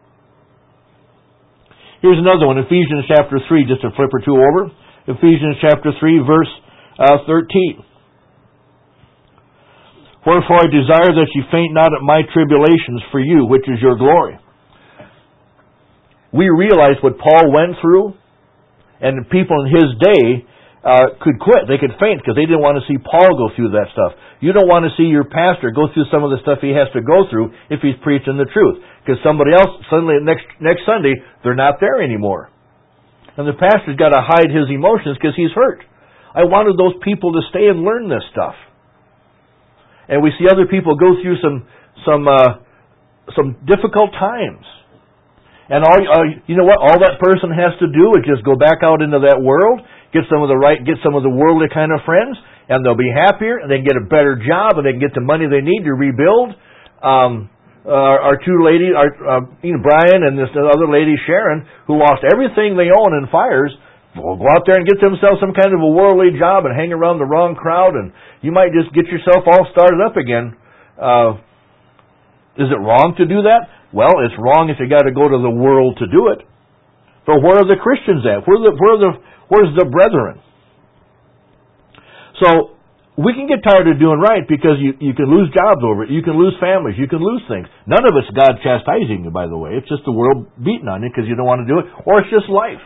Here's another one, Ephesians chapter three, just a flip or two over. Ephesians chapter three, verse uh, thirteen. Wherefore I desire that ye faint not at my tribulations for you, which is your glory. We realize what Paul went through, and people in his day uh, could quit. They could faint because they didn't want to see Paul go through that stuff. You don't want to see your pastor go through some of the stuff he has to go through if he's preaching the truth. Because somebody else, suddenly next next Sunday, they're not there anymore. And the pastor's got to hide his emotions because he's hurt. I wanted those people to stay and learn this stuff. And we see other people go through some some uh, some difficult times. And all uh, you know what? All that person has to do is just go back out into that world, get some of the right, get some of the worldly kind of friends, and they'll be happier, and they can get a better job, and they can get the money they need to rebuild. Um, uh, our two ladies, our, uh, you know, Brian and this other lady, Sharon, who lost everything they own in fires, will go out there and get themselves some kind of a worldly job and hang around the wrong crowd, and you might just get yourself all started up again. Uh, is it wrong to do that? Well, it's wrong if you got to go to the world to do it. But where are the Christians at? Where are the, where are the, where's the brethren? So, we can get tired of doing right because you, you can lose jobs over it. You can lose families. You can lose things. None of it's God chastising you, by the way. It's just the world beating on you because you don't want to do it. Or it's just life.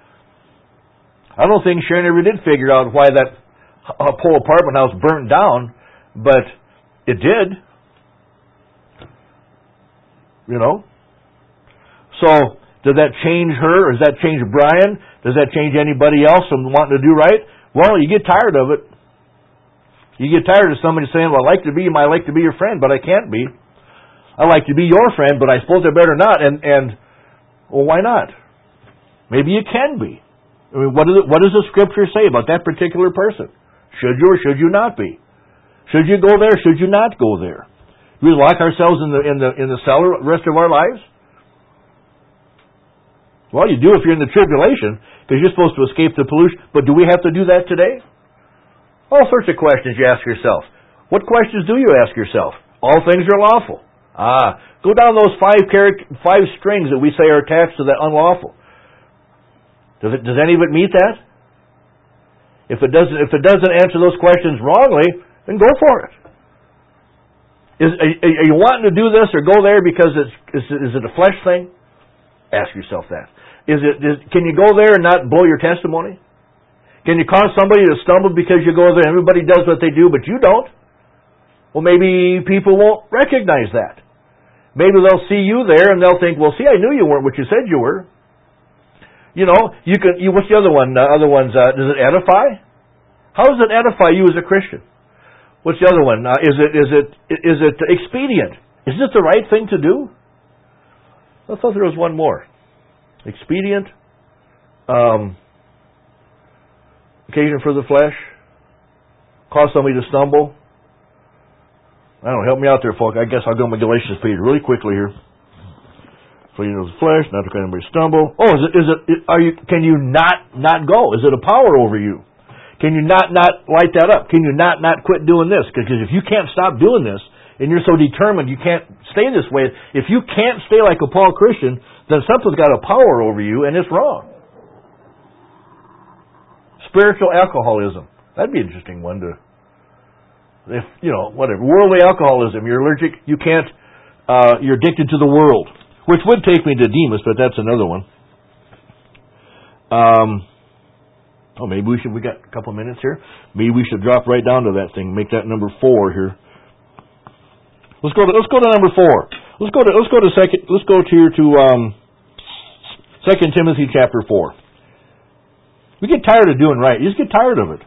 I don't think Sharon ever did figure out why that whole apartment house burnt down, but it did. You know? So, does that change her? Or does that change Brian? Does that change anybody else from wanting to do right? Well, you get tired of it. You get tired of somebody saying, well, I like to be, I like to be your friend, but I can't be. I like to be your friend, but I suppose I better not. And, and well, why not? Maybe you can be. I mean, what, is it, what does the Scripture say about that particular person? Should you or should you not be? Should you go there? Should you not go there? Do we lock ourselves in the in the in the cellar the rest of our lives? Well, you do if you're in the tribulation, because you're supposed to escape the pollution. But do we have to do that today? All sorts of questions you ask yourself. What questions do you ask yourself? All things are lawful. Ah, go down those five char- five strings that we say are attached to that unlawful. Does it? Does any of it meet that? If it doesn't, if it doesn't answer those questions wrongly, then go for it. Is are, are you wanting to do this or go there because it's is, is it a flesh thing? Ask yourself that. Is it? Is, can you go there and not blow your testimony? Can you cause somebody to stumble because you go there and everybody does what they do, but you don't? Well, maybe people won't recognize that. Maybe they'll see you there and they'll think, well, see, I knew you weren't what you said you were. You know, you can. You, what's the other one? Uh, other ones, uh, does it edify? How does it edify you as a Christian? What's the other one? Uh, is it is it is it expedient? Is this the right thing to do? I thought there was one more. Expedient. Um... Occasion for the flesh, cause somebody to stumble. I don't know, help me out there, folk. I guess I'll go to Galatians page really quickly here. Occasion of the flesh, not to cause anybody to stumble. Oh, is it? Is it? Are you? Can you not not go? Is it a power over you? Can you not not light that up? Can you not not quit doing this? Because if you can't stop doing this, and you're so determined you can't stay this way, if you can't stay like a Paul Christian, then something's got a power over you, and it's wrong. Spiritual alcoholism. That'd be an interesting one to, if, you know, whatever. Worldly alcoholism. You're allergic, you can't, uh, you're addicted to the world. Which would take me to Demas, but that's another one. Um, oh, maybe we should, we got a couple minutes here. Maybe we should drop right down to that thing, make that number four here. Let's go to, let's go to number four. Let's go to, let's go to second, let's go to here to, um, Second Timothy chapter four. We get tired of doing right. You just get tired of it.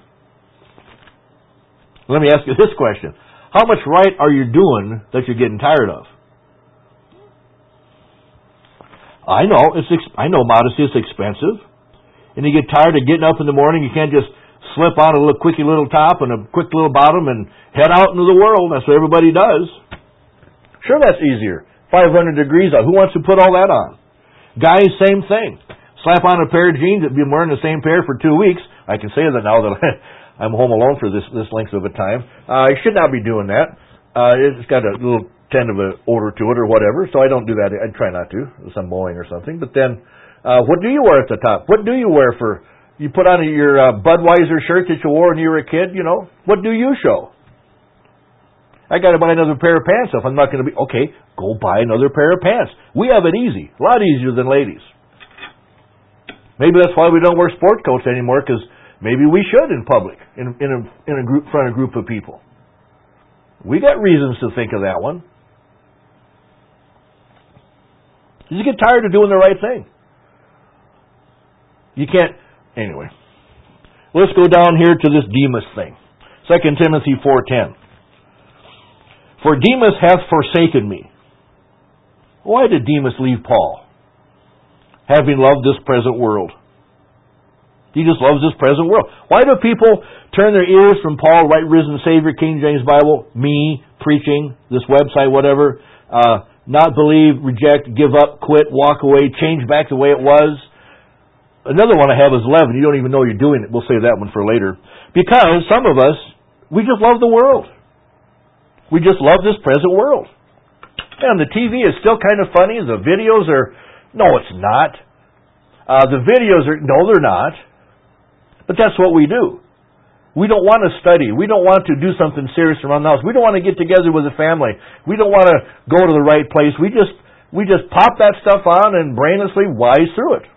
Let me ask you this question. How much right are you doing that you're getting tired of? I know, it's ex- I know modesty is expensive. And you get tired of getting up in the morning. You can't just slip on a little quickie little top and a quick little bottom and head out into the world. That's what everybody does. Sure, that's easier. five hundred degrees out. Who wants to put all that on? Guys, same thing. Slap on a pair of jeans that been wearing the same pair for two weeks. I can say that now that I'm home alone for this this length of a time. Uh, I should not be doing that. Uh, it's got a little tend of an odor to it or whatever, so I don't do that. I try not to, unless I'm mowing or something. But then, uh, what do you wear at the top? What do you wear for? You put on your uh, Budweiser shirt that you wore when you were a kid. You know, what do you show? I got to buy another pair of pants. If I'm not going to be okay, go buy another pair of pants. We have it easy, a lot easier than ladies. Maybe that's why we don't wear sport coats anymore, because maybe we should in public, in, in a, in a group, front of a group of people. We got reasons to think of that one. You just get tired of doing the right thing. You can't, anyway. Let's go down here to this Demas thing. Second Timothy four ten. For Demas hath forsaken me. Why did Demas leave Paul? Having loved this present world. He just loves this present world. Why do people turn their ears from Paul, right risen Savior, King James Bible, me, preaching, this website, whatever, uh, not believe, reject, give up, quit, walk away, change back the way it was? Another one I have is eleven. You don't even know you're doing it. We'll save that one for later. Because some of us, we just love the world. We just love this present world. And the T V is still kind of funny. The videos are, no, it's not. Uh, the videos are, no, they're not. But that's what we do. We don't want to study. We don't want to do something serious around the house. We don't want to get together with the family. We don't want to go to the right place. We just we just pop that stuff on and brainlessly wise through it.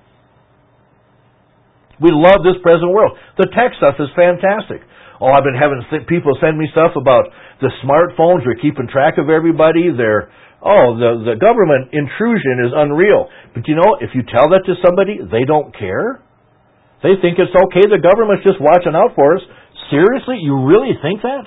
We love this present world. The tech stuff is fantastic. Oh, I've been having people send me stuff about the smartphones. They're keeping track of everybody. They're oh, the the government intrusion is unreal. But you know, if you tell that to somebody, they don't care. They think it's okay. The government's just watching out for us. Seriously? You really think that?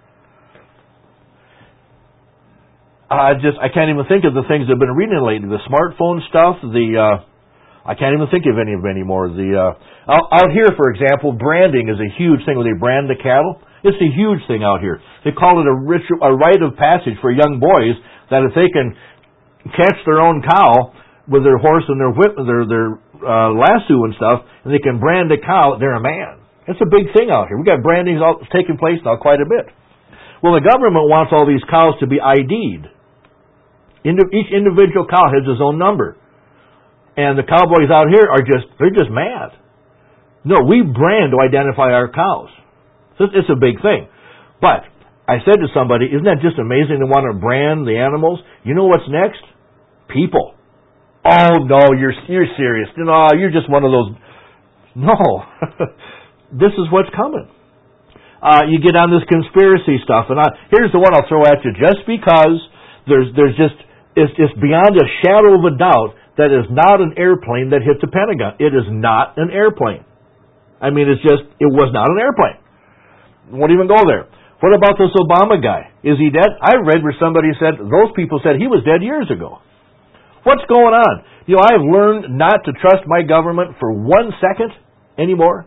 I just, I can't even think of the things I've been reading lately. The smartphone stuff, the, uh, I can't even think of any of them anymore. The, uh, out, out here, for example, branding is a huge thing where they brand the cattle. It's a huge thing out here. They call it a ritual, a rite of passage for young boys that if they can catch their own cow with their horse and their whip, their, their, Uh, lasso and stuff, and they can brand a cow, they're a man. It's a big thing out here. We've got brandings all taking place now quite a bit. Well, the government wants all these cows to be I D'd. Indi- each individual cow has his own number. And the cowboys out here are just, they're just mad. No, we brand to identify our cows. So it's a big thing. But I said to somebody, isn't that just amazing to want to brand the animals? You know what's next? People. Oh, no, you're you're serious. No, you're just one of those. No. This is what's coming. Uh, you get on this conspiracy stuff. And I, here's the one I'll throw at you. Just because there's there's just, it's, it's beyond a shadow of a doubt that is not an airplane that hit the Pentagon. It is not an airplane. I mean, it's just, it was not an airplane. Won't even go there. What about this Obama guy? Is he dead? I read where somebody said, those people said he was dead years ago. What's going on? You know, I've learned not to trust my government for one second anymore.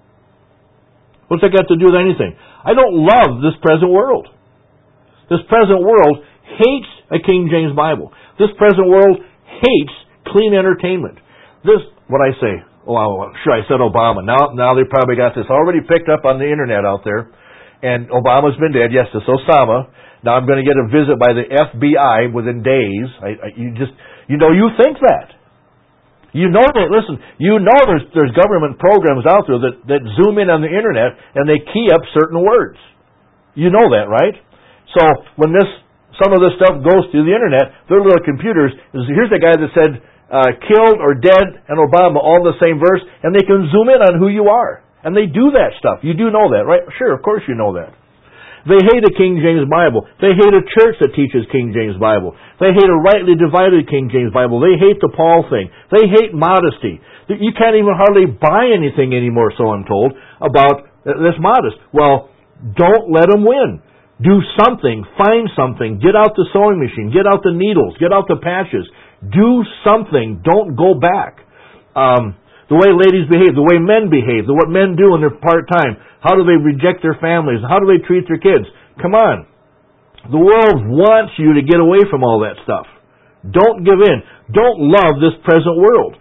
What's that got to do with anything? I don't love this present world. This present world hates a King James Bible. This present world hates clean entertainment. This, what I say, oh, well, sure, I said Obama. Now, now they probably got this already picked up on the internet out there. And Obama's been dead. Yes, it's Osama. Now I'm going to get a visit by the F B I within days. I, I, you just, you know, you think that. You know that, listen, you know there's there's government programs out there that, that zoom in on the internet and they key up certain words. You know that, right? So when this, some of this stuff goes through the internet, their little computers, here's a guy that said, uh, killed or dead and Obama, all in the same verse, and they can zoom in on who you are. And they do that stuff. You do know that, right? Sure, of course you know that. They hate a King James Bible. They hate a church that teaches King James Bible. They hate a rightly divided King James Bible. They hate the Paul thing. They hate modesty. You can't even hardly buy anything anymore, so I'm told, about this modest. Well, don't let them win. Do something. Find something. Get out the sewing machine. Get out the needles. Get out the patches. Do something. Don't go back. Um, the way ladies behave, the way men behave, the what men do when they're part-time. How do they reject their families? How do they treat their kids? Come on. The world wants you to get away from all that stuff. Don't give in. Don't love this present world.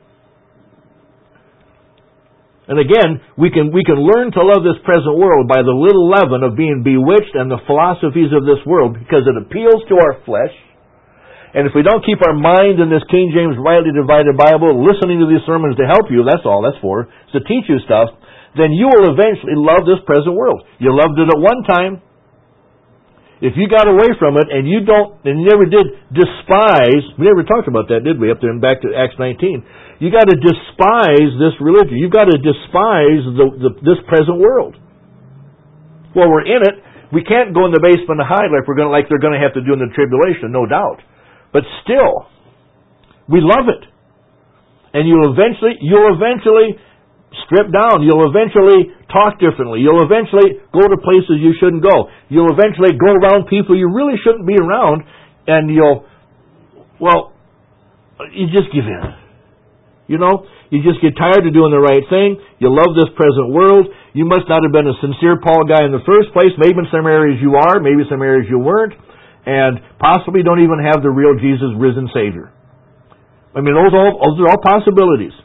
And again, we can we can learn to love this present world by the little leaven of being bewitched and the philosophies of this world because it appeals to our flesh. And if we don't keep our mind in this King James rightly divided Bible, listening to these sermons to help you, that's all that's for, is to teach you stuff, then you will eventually love this present world. You loved it at one time. If you got away from it and you don't, and you never did despise, we never talked about that, did we, up there and back to Acts nineteen. You got to despise this religion. You've got to despise the, the, this present world. Well, we're in it. We can't go in the basement and hide like we're going to, like they're going to have to do in the tribulation, no doubt. But still, we love it. And you'll eventually, you'll eventually strip down. You'll eventually talk differently. You'll eventually go to places you shouldn't go. You'll eventually go around people you really shouldn't be around, and you'll, well, you just give in. You know, you just get tired of doing the right thing. You love this present world. You must not have been a sincere Paul guy in the first place. Maybe in some areas you are, maybe some areas you weren't, and possibly don't even have the real Jesus, risen Savior. I mean, those, all, those are all possibilities.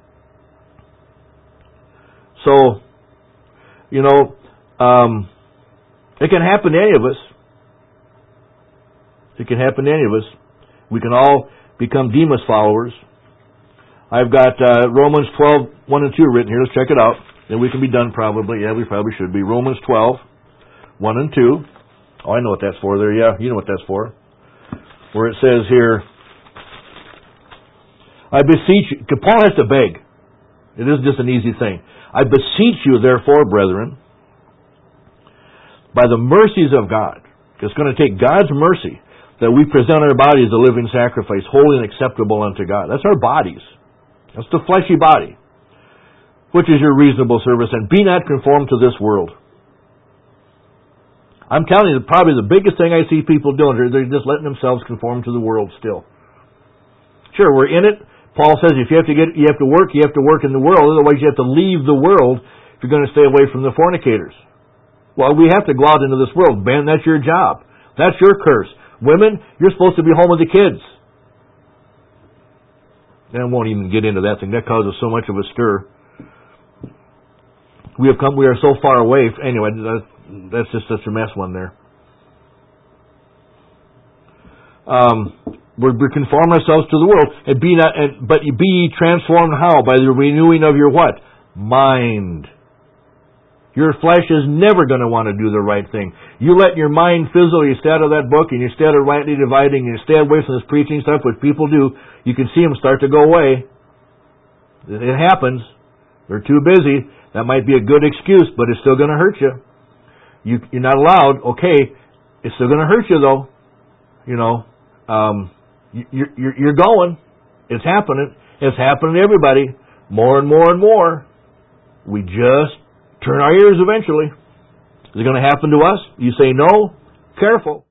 So, you know, um, it can happen to any of us. It can happen to any of us. We can all become Demas followers. I've got uh, Romans twelve, one and two written here. Let's check it out. Then we can be done probably. Yeah, we probably should be. Romans twelve, one and two. Oh, I know what that's for there. Yeah, you know what that's for. Where it says here, I beseech you. Paul has to beg. It isn't just an easy thing. I beseech you, therefore, brethren, by the mercies of God. It's going to take God's mercy that we present our body as a living sacrifice, holy and acceptable unto God. That's our bodies. That's the fleshy body, which is your reasonable service. And be not conformed to this world. I'm telling you, probably the biggest thing I see people doing, they're just letting themselves conform to the world still. Sure, we're in it. Paul says if you have to get, you have to work, you have to work in the world. Otherwise, you have to leave the world if you're going to stay away from the fornicators. Well, we have to go out into this world. Ben, that's your job. That's your curse. Women, you're supposed to be home with the kids. And I won't even get into that thing. That causes so much of a stir. We have come. We are so far away. Anyway, that's just such a mess one there. Um, we're, we conform ourselves to the world, and be not. And, but be transformed how? By the renewing of your what? Mind. Your flesh is never going to want to do the right thing. You let your mind fizzle, you stay out of that book, and you stay out of rightly dividing, and you stay away from this preaching stuff, which people do, you can see them start to go away. It happens. They're too busy. That might be a good excuse, but it's still going to hurt you. you you're not allowed. Okay, it's still going to hurt you, though. You know, um, you're, you're, you're going. It's happening. It's happening to everybody. More and more and more. We just turn our ears eventually. Is it going to happen to us? You say no? Careful.